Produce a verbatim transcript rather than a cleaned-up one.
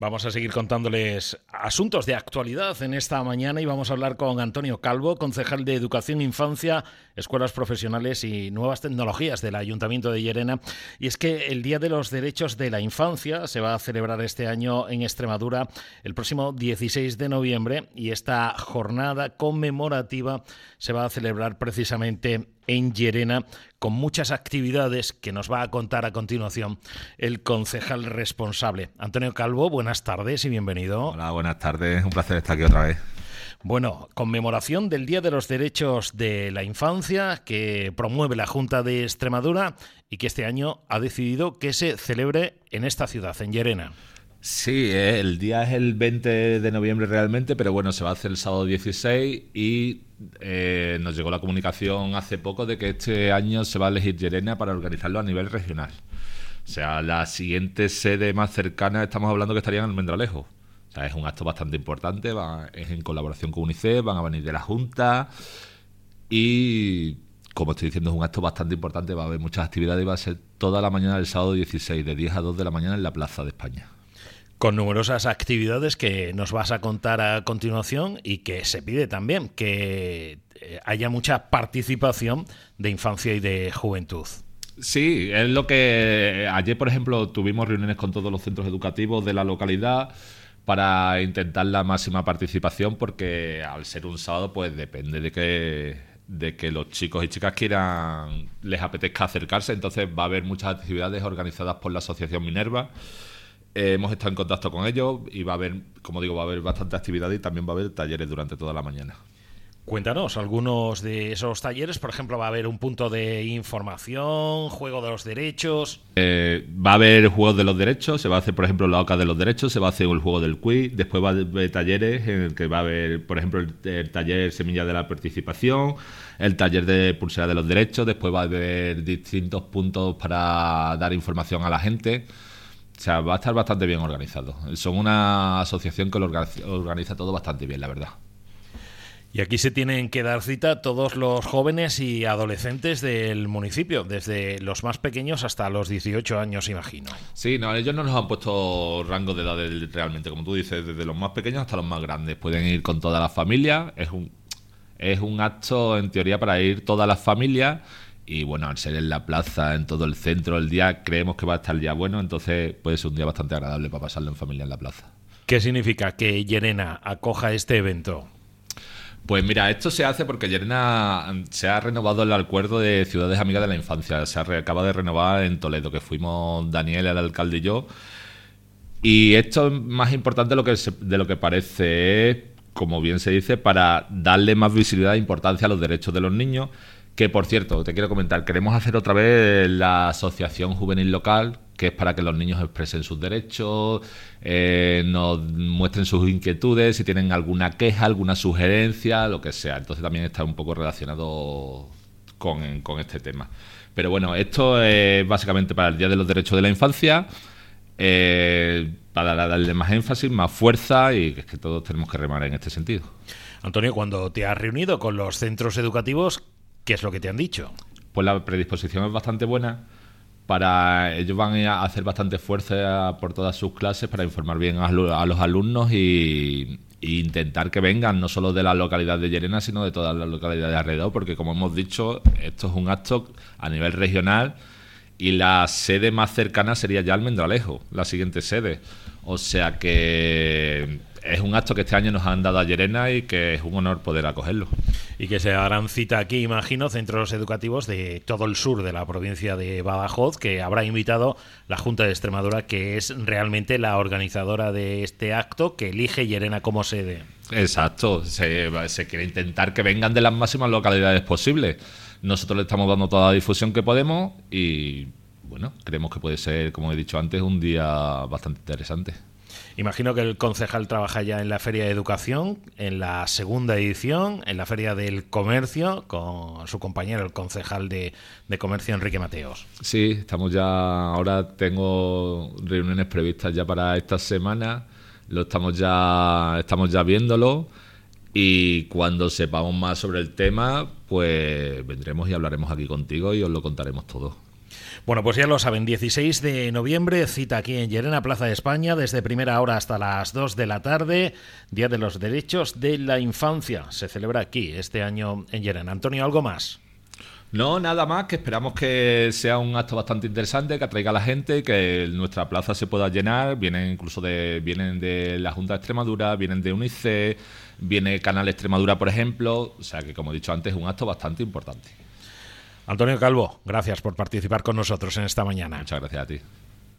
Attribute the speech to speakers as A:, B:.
A: Vamos a seguir contándoles asuntos de actualidad en esta mañana y vamos a hablar con Antonio Calvo, concejal de Educación, Infancia, Escuelas Profesionales y Nuevas Tecnologías del Ayuntamiento de Llerena. Y es que el Día de los Derechos de la Infancia se va a celebrar este año en Extremadura el próximo dieciséis de noviembre y esta jornada conmemorativa se va a celebrar precisamente en Llerena, con muchas actividades que nos va a contar a continuación el concejal responsable. Antonio Calvo, buenas tardes y bienvenido.
B: Hola, buenas tardes, un placer estar aquí otra vez.
A: Bueno, conmemoración del Día de los Derechos de la Infancia que promueve la Junta de Extremadura y que este año ha decidido que se celebre en esta ciudad, en Llerena.
B: Sí, el día es el veinte de noviembre realmente, pero bueno, se va a hacer el sábado dieciséis y eh, nos llegó la comunicación hace poco de que este año se va a elegir Llerena para organizarlo a nivel regional. O sea, la siguiente sede más cercana estamos hablando que estaría en Almendralejo. O sea, es un acto bastante importante, va, es en colaboración con UNICEF, van a venir de la Junta y, como estoy diciendo, es un acto bastante importante, va a haber muchas actividades y va a ser toda la mañana del sábado dieciséis, de diez a dos de la mañana en la Plaza de España.
A: Con numerosas actividades que nos vas a contar a continuación y que se pide también que haya mucha participación de infancia y de juventud.
B: Sí, es lo que ayer, por ejemplo, tuvimos reuniones con todos los centros educativos de la localidad para intentar la máxima participación, porque al ser un sábado pues depende de que de que los chicos y chicas quieran, les apetezca acercarse. Entonces va a haber muchas actividades organizadas por la Asociación Minerva. Eh, hemos estado en contacto con ellos y va a haber, como digo, va a haber bastante actividad y también va a haber talleres durante toda la mañana.
A: Cuéntanos algunos de esos talleres. Por ejemplo, va a haber un punto de información, juego de los derechos.
B: Eh, va a haber juegos de los derechos, se va a hacer, por ejemplo, la OCA de los derechos, se va a hacer el juego del quiz, después va a haber talleres en el que va a haber, por ejemplo, el, el taller Semilla de la Participación, el taller de pulsera de los derechos, después va a haber distintos puntos para dar información a la gente. O sea, va a estar bastante bien organizado. Son una asociación que lo organiza, organiza todo bastante bien, la verdad.
A: Y aquí se tienen que dar cita todos los jóvenes y adolescentes del municipio, desde los más pequeños hasta los dieciocho años, imagino.
B: Sí, no, ellos no nos han puesto rango de edad realmente, como tú dices, desde los más pequeños hasta los más grandes. Pueden ir con toda la familia, es un, es un acto en teoría para ir todas las familias. Y bueno, al ser en la plaza, en todo el centro, el día creemos que va a estar ya bueno, entonces puede ser un día bastante agradable para pasarlo en familia en la plaza.
A: ¿Qué significa que Llerena acoja este evento?
B: Pues mira, esto se hace porque Llerena se ha renovado el acuerdo de Ciudades Amigas de la Infancia, se re, acaba de renovar en Toledo, que fuimos Daniel, el alcalde y yo. Y esto es más importante de lo que, se, de lo que parece, es, como bien se dice, para darle más visibilidad e importancia a los derechos de los niños. Que, por cierto, te quiero comentar, queremos hacer otra vez la asociación juvenil local, que es para que los niños expresen sus derechos, eh, nos muestren sus inquietudes, si tienen alguna queja, alguna sugerencia, lo que sea. Entonces también está un poco relacionado con, con este tema. Pero bueno, esto es básicamente para el Día de los Derechos de la Infancia, eh, para darle más énfasis, más fuerza, y es que todos tenemos que remar en este sentido.
A: Antonio, cuando te has reunido con los centros educativos, ¿qué es lo que te han dicho?
B: Pues la predisposición es bastante buena. Para ellos van a hacer bastante esfuerzo por todas sus clases para informar bien a, a los alumnos y, y intentar que vengan no solo de la localidad de Llerena, sino de todas las localidades de alrededor, porque como hemos dicho, esto es un acto a nivel regional y la sede más cercana sería ya Almendralejo, la siguiente sede. O sea que es un acto que este año nos han dado a Llerena y que es un honor poder acogerlo.
A: Y que se harán cita aquí, imagino, centros educativos de todo el sur de la provincia de Badajoz, que habrá invitado la Junta de Extremadura, que es realmente la organizadora de este acto, que elige Llerena como sede.
B: Exacto, se, se quiere intentar que vengan de las máximas localidades posibles. Nosotros le estamos dando toda la difusión que podemos y, bueno, creemos que puede ser, como he dicho antes, un día bastante interesante.
A: Imagino que el concejal trabaja ya en la Feria de Educación, en la segunda edición, en la Feria del Comercio, con su compañero, el concejal de, de Comercio, Enrique Mateos.
B: Sí, estamos ya, ahora tengo reuniones previstas ya para esta semana, lo estamos ya, estamos ya viéndolo y cuando sepamos más sobre el tema, pues vendremos y hablaremos aquí contigo y os lo contaremos todo.
A: Bueno, pues ya lo saben, dieciséis de noviembre, cita aquí en Llerena, Plaza de España, desde primera hora hasta las dos de la tarde, Día de los Derechos de la Infancia. Se celebra aquí este año en Llerena. Antonio, ¿algo más?
B: No, nada más, que esperamos que sea un acto bastante interesante, que atraiga a la gente, que nuestra plaza se pueda llenar. Vienen incluso de, vienen de la Junta de Extremadura, vienen de UNICEF, viene Canal Extremadura, por ejemplo. O sea que, como he dicho antes, es un acto bastante importante.
A: Antonio Calvo, gracias por participar con nosotros en esta mañana.
B: Muchas gracias a ti.